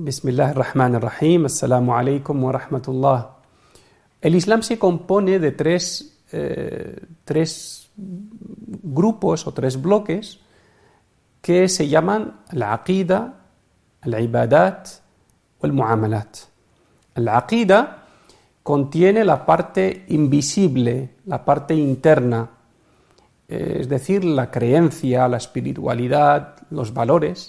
Bismillahirrahmanirrahim. Assalamu alaikum wa rahmatullah. El Islam se compone de tres grupos o tres bloques que se llaman la aqida, el ibadat o el muamalat. La aqida contiene la parte invisible, la parte interna, es decir, la creencia, la espiritualidad, los valores.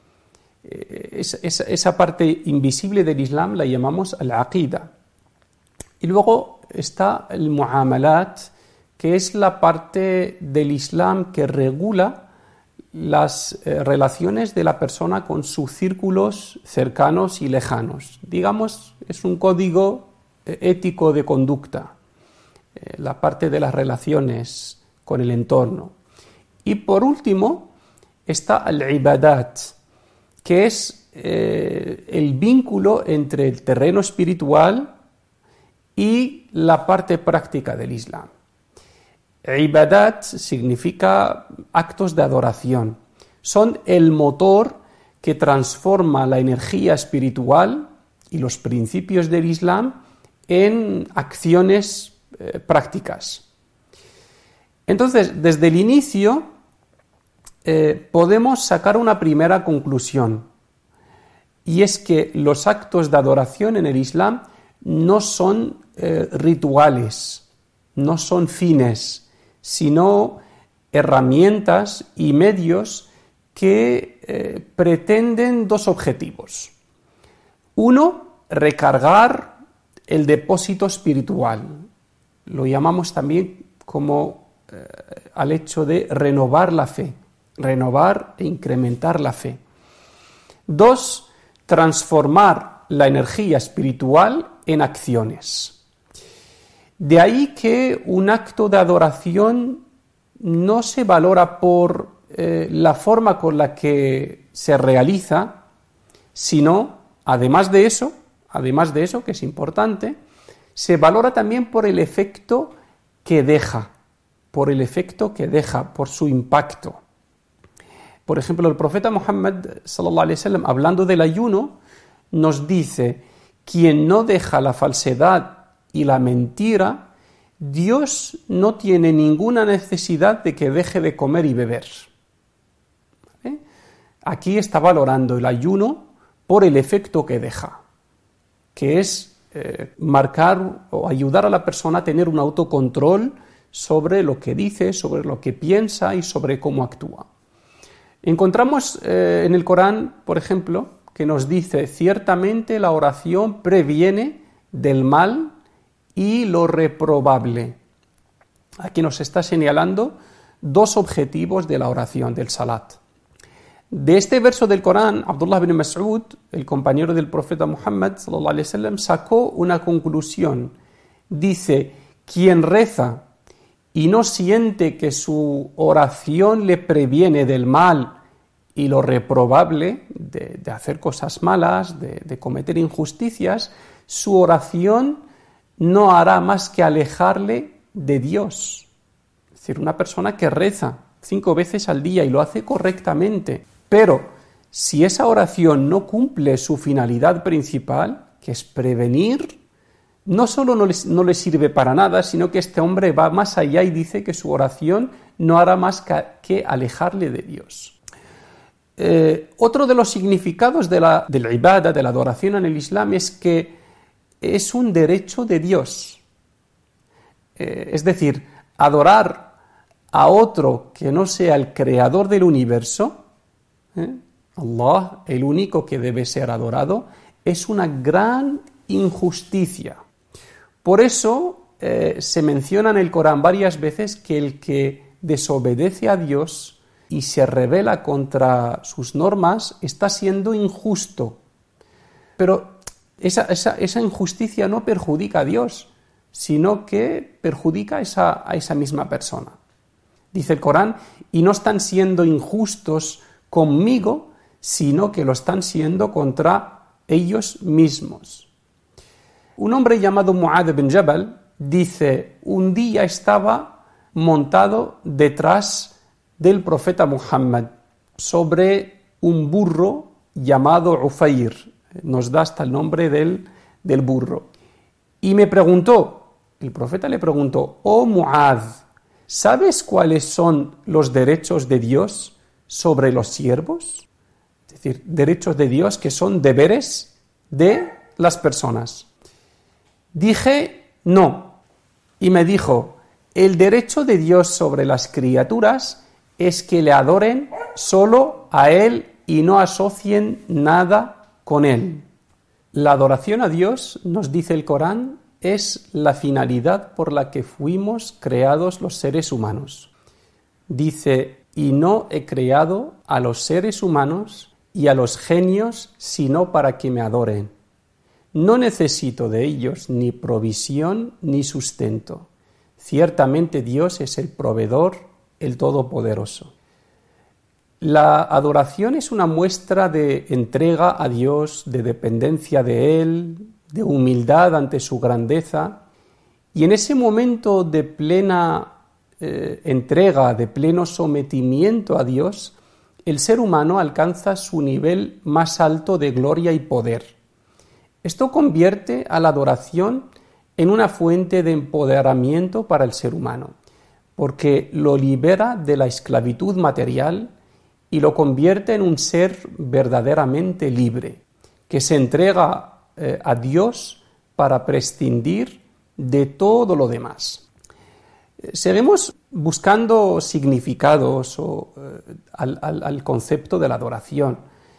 Esa parte invisible del Islam la llamamos al-aqida. Y luego está el muamalat, que es la parte del Islam que regula las relaciones de la persona con sus círculos cercanos y lejanos. Digamos, es un código ético de conducta, la parte de las relaciones con el entorno. Y por último está el ibadat, que es el vínculo entre el terreno espiritual y la parte práctica del Islam. Ibadat significa actos de adoración. Son el motor que transforma la energía espiritual y los principios del Islam en acciones prácticas. Entonces, desde el inicio podemos sacar una primera conclusión, y es que los actos de adoración en el Islam no son rituales, no son fines, sino herramientas y medios que pretenden dos objetivos. Uno, recargar el depósito espiritual. Lo llamamos también como al hecho de renovar la fe, renovar e incrementar la fe. Dos, transformar la energía espiritual en acciones. De ahí que un acto de adoración no se valora por la forma con la que se realiza, sino, además de eso, que es importante, se valora también por el efecto que deja, por su impacto. Por ejemplo, el profeta Muhammad sallallahu alaihi wasallam, hablando del ayuno, nos dice: quien no deja la falsedad y la mentira, Dios no tiene ninguna necesidad de que deje de comer y beber. ¿Vale? Aquí está valorando el ayuno por el efecto que deja, que es marcar o ayudar a la persona a tener un autocontrol sobre lo que dice, sobre lo que piensa y sobre cómo actúa. Encontramos en el Corán, por ejemplo, que nos dice: ciertamente la oración previene del mal y lo reprobable. Aquí nos está señalando dos objetivos de la oración, del salat. De este verso del Corán, Abdullah ibn Mas'ud, el compañero del profeta Muhammad sallallahu alaihi wasallam, sacó una conclusión. Dice: quien reza y no siente que su oración le previene del mal y lo reprobable, de hacer cosas malas, de cometer injusticias, su oración no hará más que alejarle de Dios. Es decir, una persona que reza 5 veces al día y lo hace correctamente, pero si esa oración no cumple su finalidad principal, que es prevenir, no solo no le sirve para nada, sino que este hombre va más allá y dice que su oración no hará más que alejarle de Dios. Otro de los significados del ibada, de la adoración en el Islam, es que es un derecho de Dios. Es decir, adorar a otro que no sea el creador del universo, Allah, el único que debe ser adorado, es una gran injusticia. Por eso se menciona en el Corán varias veces que el que desobedece a Dios y se rebela contra sus normas está siendo injusto. Pero esa injusticia no perjudica a Dios, sino que perjudica a esa misma persona. Dice el Corán: y no están siendo injustos conmigo, sino que lo están siendo contra ellos mismos. Un hombre llamado Mu'adh bin Jabal dice: un día estaba montado detrás del profeta Muhammad sobre un burro llamado Ufayr. Nos da hasta el nombre del burro. Y me preguntó, el profeta le preguntó: oh Muaz, ¿sabes cuáles son los derechos de Dios sobre los siervos? Es decir, derechos de Dios que son deberes de las personas. Dije: no. Y me dijo: el derecho de Dios sobre las criaturas es que le adoren solo a Él y no asocien nada con Él. La adoración a Dios, nos dice el Corán, es la finalidad por la que fuimos creados los seres humanos. Dice: y no he creado a los seres humanos y a los genios sino para que me adoren. No necesito de ellos ni provisión ni sustento. Ciertamente Dios es el proveedor, el Todopoderoso. La adoración es una muestra de entrega a Dios, de dependencia de Él, de humildad ante su grandeza, y en ese momento de plena entrega, de pleno sometimiento a Dios, el ser humano alcanza su nivel más alto de gloria y poder. Esto convierte a la adoración en una fuente de empoderamiento para el ser humano, porque lo libera de la esclavitud material y lo convierte en un ser verdaderamente libre, que se entrega a Dios para prescindir de todo lo demás. Seguimos buscando significados al concepto de la adoración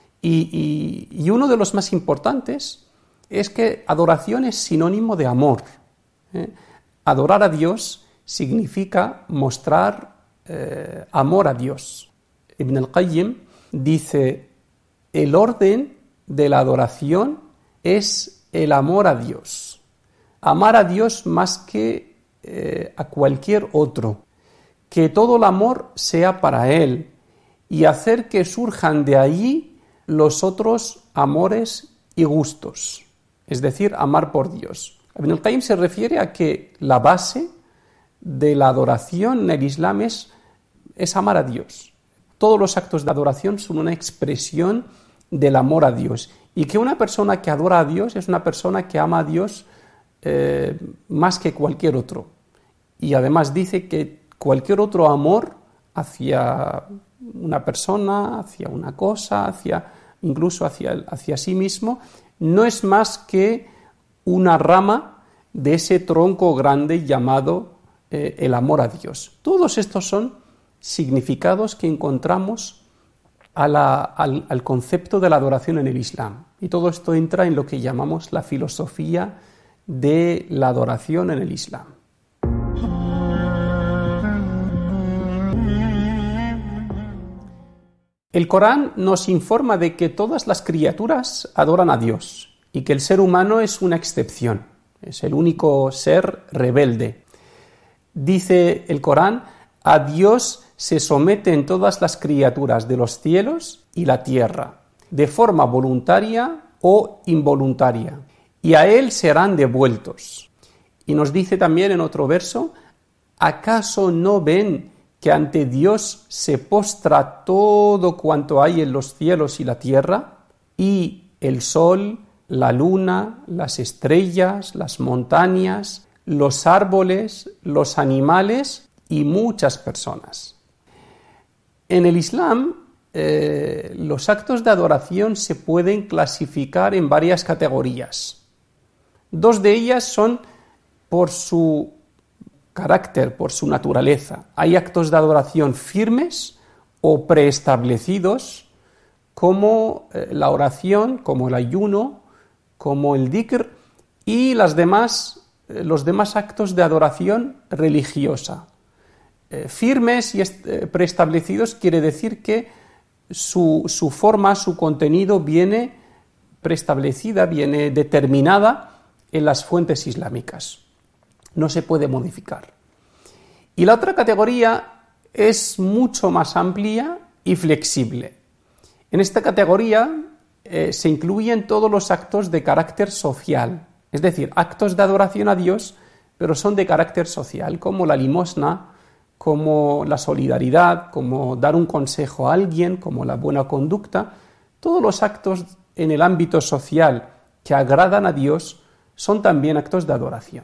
y uno de los más importantes es que adoración es sinónimo de amor. Adorar a Dios significa mostrar amor a Dios. Ibn al-Qayyim dice: el orden de la adoración es el amor a Dios. Amar a Dios más que a cualquier otro. Que todo el amor sea para Él y hacer que surjan de allí los otros amores y gustos. Es decir, amar por Dios. Ibn al-Qayyim se refiere a que la base de la adoración en el Islam es amar a Dios. Todos los actos de adoración son una expresión del amor a Dios. Y que una persona que adora a Dios es una persona que ama a Dios más que cualquier otro. Y además dice que cualquier otro amor hacia una persona, hacia una cosa, incluso hacia sí mismo, no es más que una rama de ese tronco grande llamado el amor a Dios. Todos estos son significados que encontramos al concepto de la adoración en el Islam. Y todo esto entra en lo que llamamos la filosofía de la adoración en el Islam. El Corán nos informa de que todas las criaturas adoran a Dios y que el ser humano es una excepción, es el único ser rebelde. Dice el Corán: a Dios se someten todas las criaturas de los cielos y la tierra, de forma voluntaria o involuntaria, y a Él serán devueltos. Y nos dice también en otro verso: ¿acaso no ven que ante Dios se postra todo cuanto hay en los cielos y la tierra, y el sol, la luna, las estrellas, las montañas, los árboles, los animales y muchas personas? En el Islam, los actos de adoración se pueden clasificar en varias categorías. Dos de ellas son por su carácter, por su naturaleza. Hay actos de adoración firmes o preestablecidos, como la oración, como el ayuno, como el dhikr, y los demás actos de adoración religiosa. Firmes y preestablecidos quiere decir que su forma, su contenido viene preestablecida, viene determinada en las fuentes islámicas. No se puede modificar. Y la otra categoría es mucho más amplia y flexible. En esta categoría se incluyen todos los actos de carácter social, es decir, actos de adoración a Dios, pero son de carácter social, como la limosna, como la solidaridad, como dar un consejo a alguien, como la buena conducta. Todos los actos en el ámbito social que agradan a Dios son también actos de adoración.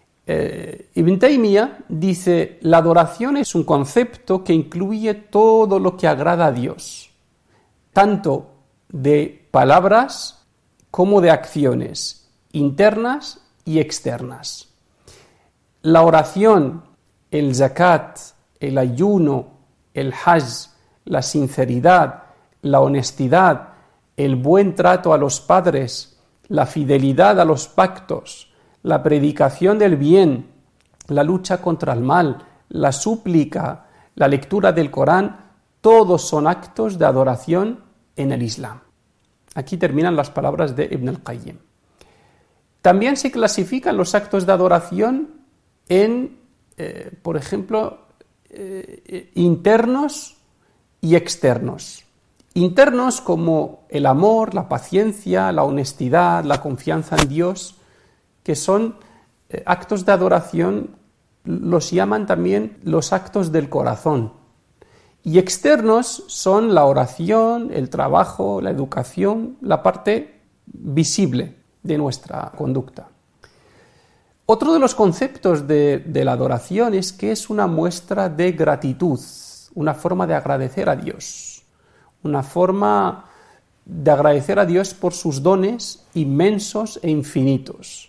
Ibn Taymiyyah dice: la adoración es un concepto que incluye todo lo que agrada a Dios, tanto de palabras como de acciones internas y externas. La oración, el zakat, el ayuno, el hajj, la sinceridad, la honestidad, el buen trato a los padres, la fidelidad a los pactos, la predicación del bien, la lucha contra el mal, la súplica, la lectura del Corán, todos son actos de adoración en el Islam. Aquí terminan las palabras de Ibn al-Qayyim. También se clasifican los actos de adoración en, por ejemplo, internos y externos. Internos como el amor, la paciencia, la honestidad, la confianza en Dios, que son actos de adoración, los llaman también los actos del corazón. Y externos son la oración, el trabajo, la educación, la parte visible de nuestra conducta. Otro de los conceptos de la adoración es que es una muestra de gratitud, una forma de agradecer a Dios, una forma de agradecer a Dios por sus dones inmensos e infinitos.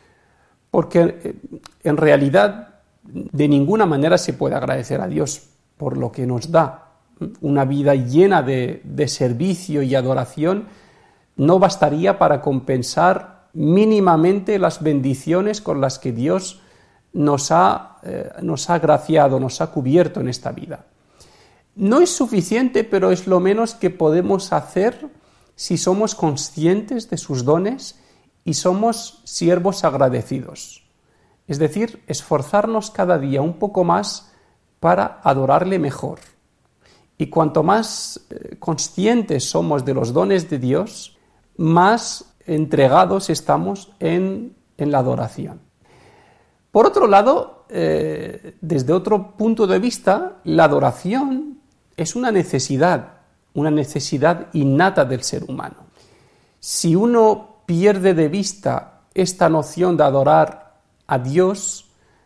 Porque en realidad de ninguna manera se puede agradecer a Dios por lo que nos da. Una vida llena de servicio y adoración no bastaría para compensar mínimamente las bendiciones con las que Dios nos ha agraciado, nos ha cubierto en esta vida. No es suficiente, pero es lo menos que podemos hacer si somos conscientes de sus dones y somos siervos agradecidos. Es decir, esforzarnos cada día un poco más para adorarle mejor. Y cuanto más conscientes somos de los dones de Dios, más entregados estamos en la adoración. Por otro lado, desde otro punto de vista, la adoración es una necesidad innata del ser humano. Si uno pierde de vista esta noción de adorar a Dios,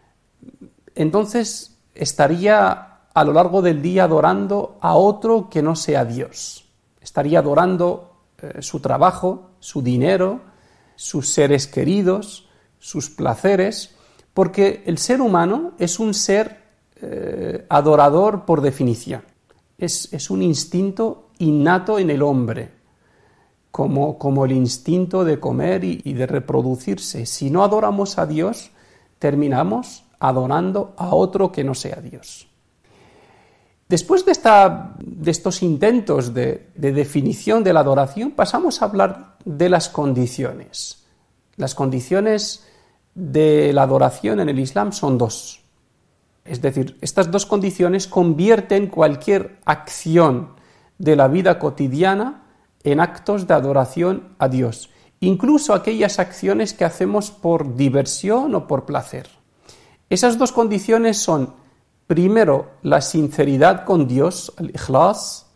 entonces estaría a lo largo del día adorando a otro que no sea Dios. Estaría adorando su trabajo, su dinero, sus seres queridos, sus placeres, porque el ser humano es un ser adorador por definición. Es un instinto innato en el hombre, como el instinto de comer y de reproducirse. Si no adoramos a Dios, terminamos adorando a otro que no sea Dios. Después de estos intentos de definición de la adoración, pasamos a hablar de las condiciones. Las condiciones de la adoración en el Islam son dos. Es decir, estas dos condiciones convierten cualquier acción de la vida cotidiana en actos de adoración a Dios, incluso aquellas acciones que hacemos por diversión o por placer. Esas dos condiciones son, primero, la sinceridad con Dios, el ikhlas,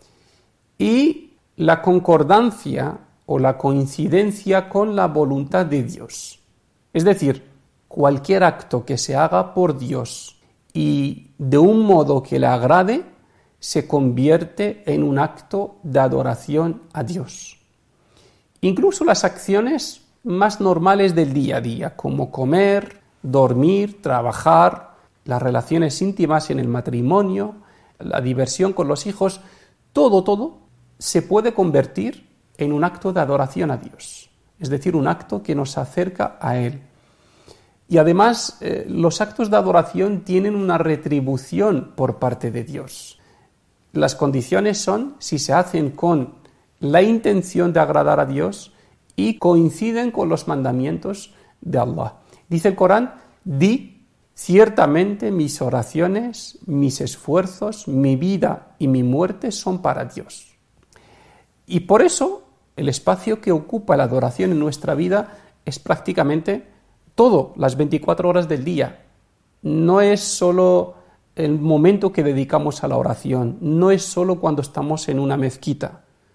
y la concordancia o la coincidencia con la voluntad de Dios. Es decir, cualquier acto que se haga por Dios y de un modo que le agrade, se convierte en un acto de adoración a Dios. Incluso las acciones más normales del día a día, como comer, dormir, trabajar, las relaciones íntimas en el matrimonio, la diversión con los hijos, todo se puede convertir en un acto de adoración a Dios, es decir, un acto que nos acerca a Él. Y además, los actos de adoración tienen una retribución por parte de Dios. Las condiciones son si se hacen con la intención de agradar a Dios y coinciden con los mandamientos de Allah. Dice el Corán: di, ciertamente mis oraciones, mis esfuerzos, mi vida y mi muerte son para Dios. Y por eso el espacio que ocupa la adoración en nuestra vida es prácticamente todo, las 24 horas del día. No es solo el momento que dedicamos a la oración, no es solo cuando estamos en una mezquita.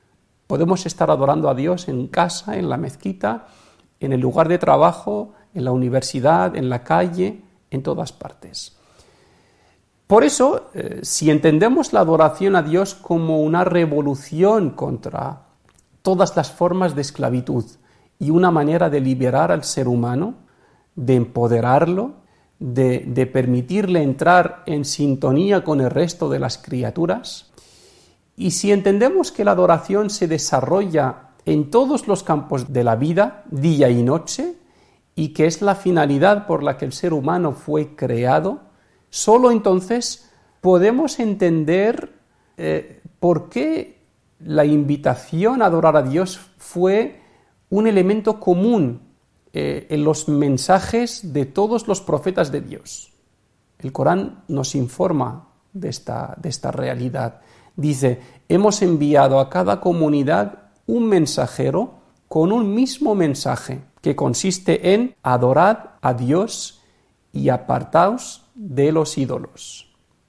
Podemos estar adorando a Dios en casa, en la mezquita, en el lugar de trabajo, en la universidad, en la calle, en todas partes. Por eso, si entendemos la adoración a Dios como una revolución contra todas las formas de esclavitud y una manera de liberar al ser humano, de empoderarlo, de permitirle entrar en sintonía con el resto de las criaturas, y si entendemos que la adoración se desarrolla en todos los campos de la vida, día y noche, y que es la finalidad por la que el ser humano fue creado, solo entonces podemos entender por qué la invitación a adorar a Dios fue un elemento común en los mensajes de todos los profetas de Dios. El Corán nos informa de esta realidad. Dice: hemos enviado a cada comunidad un mensajero con un mismo mensaje, que consiste en adorad a Dios y apartaos de los ídolos.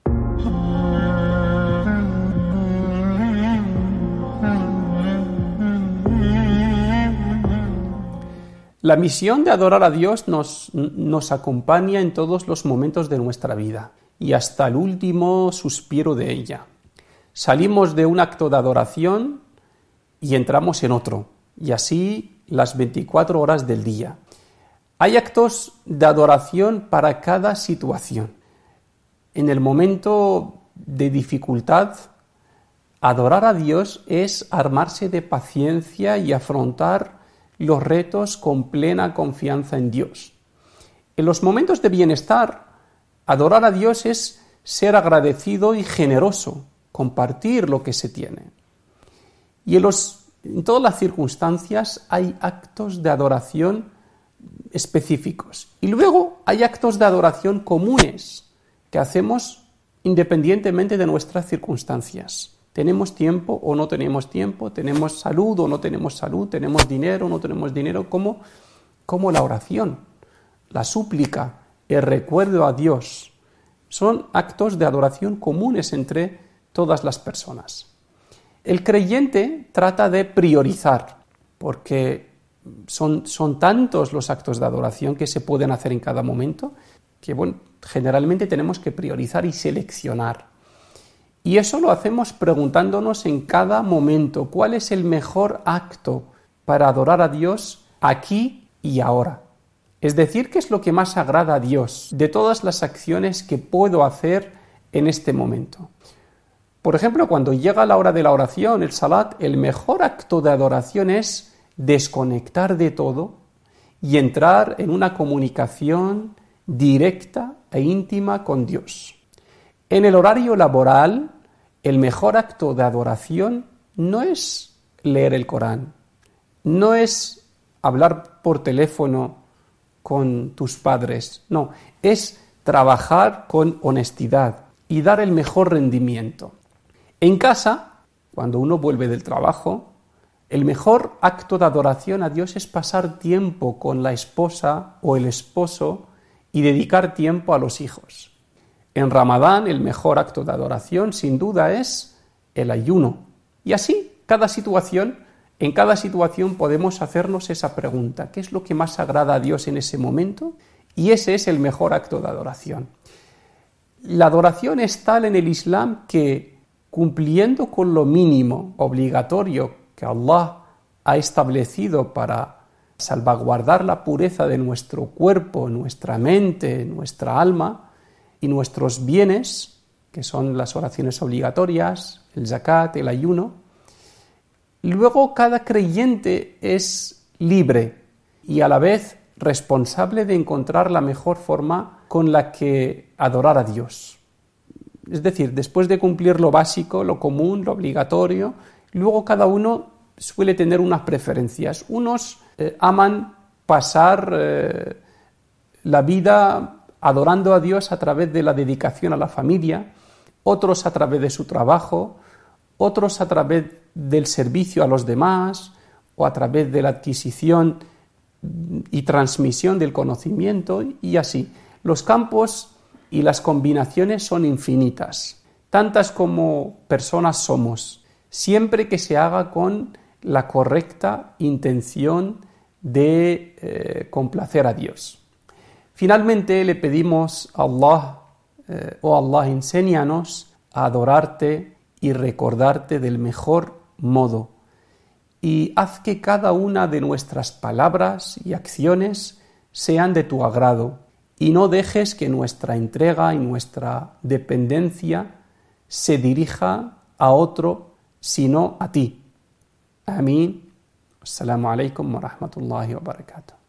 La misión de adorar a Dios nos acompaña en todos los momentos de nuestra vida y hasta el último suspiro de ella. Salimos de un acto de adoración y entramos en otro, y así las 24 horas del día. Hay actos de adoración para cada situación. En el momento de dificultad, adorar a Dios es armarse de paciencia y afrontar los retos con plena confianza en Dios. En los momentos de bienestar, adorar a Dios es ser agradecido y generoso, compartir lo que se tiene. Y en todas las circunstancias hay actos de adoración específicos. Y luego hay actos de adoración comunes que hacemos independientemente de nuestras circunstancias. ¿Tenemos tiempo o no tenemos tiempo? ¿Tenemos salud o no tenemos salud? ¿Tenemos dinero o no tenemos dinero? Como la oración, la súplica, el recuerdo a Dios. Son actos de adoración comunes entre todas las personas. El creyente trata de priorizar, porque son tantos los actos de adoración que se pueden hacer en cada momento, que generalmente tenemos que priorizar y seleccionar. Y eso lo hacemos preguntándonos en cada momento cuál es el mejor acto para adorar a Dios aquí y ahora. Es decir, qué es lo que más agrada a Dios de todas las acciones que puedo hacer en este momento. Por ejemplo, cuando llega la hora de la oración, el salat, el mejor acto de adoración es desconectar de todo y entrar en una comunicación directa e íntima con Dios. En el horario laboral, el mejor acto de adoración no es leer el Corán, no es hablar por teléfono con tus padres, no, es trabajar con honestidad y dar el mejor rendimiento. En casa, cuando uno vuelve del trabajo, el mejor acto de adoración a Dios es pasar tiempo con la esposa o el esposo y dedicar tiempo a los hijos. En Ramadán, el mejor acto de adoración, sin duda, es el ayuno. Y así, en cada situación podemos hacernos esa pregunta: ¿qué es lo que más agrada a Dios en ese momento? Y ese es el mejor acto de adoración. La adoración es tal en el Islam que, cumpliendo con lo mínimo obligatorio que Allah ha establecido para salvaguardar la pureza de nuestro cuerpo, nuestra mente, nuestra alma y nuestros bienes, que son las oraciones obligatorias, el zakat, el ayuno, luego cada creyente es libre y a la vez responsable de encontrar la mejor forma con la que adorar a Dios. Es decir, después de cumplir lo básico, lo común, lo obligatorio, luego cada uno suele tener unas preferencias. Unos aman pasar la vida adorando a Dios a través de la dedicación a la familia, otros a través de su trabajo, otros a través del servicio a los demás o a través de la adquisición y transmisión del conocimiento, y así. Los campos y las combinaciones son infinitas, tantas como personas somos, siempre que se haga con la correcta intención de complacer a Dios. Finalmente le pedimos a Allah, oh Allah, enséñanos a adorarte y recordarte del mejor modo, y haz que cada una de nuestras palabras y acciones sean de tu agrado, y no dejes que nuestra entrega y nuestra dependencia se dirija a otro, sino a ti. Amén. Assalamu alaikum wa rahmatullahi wa barakatuh.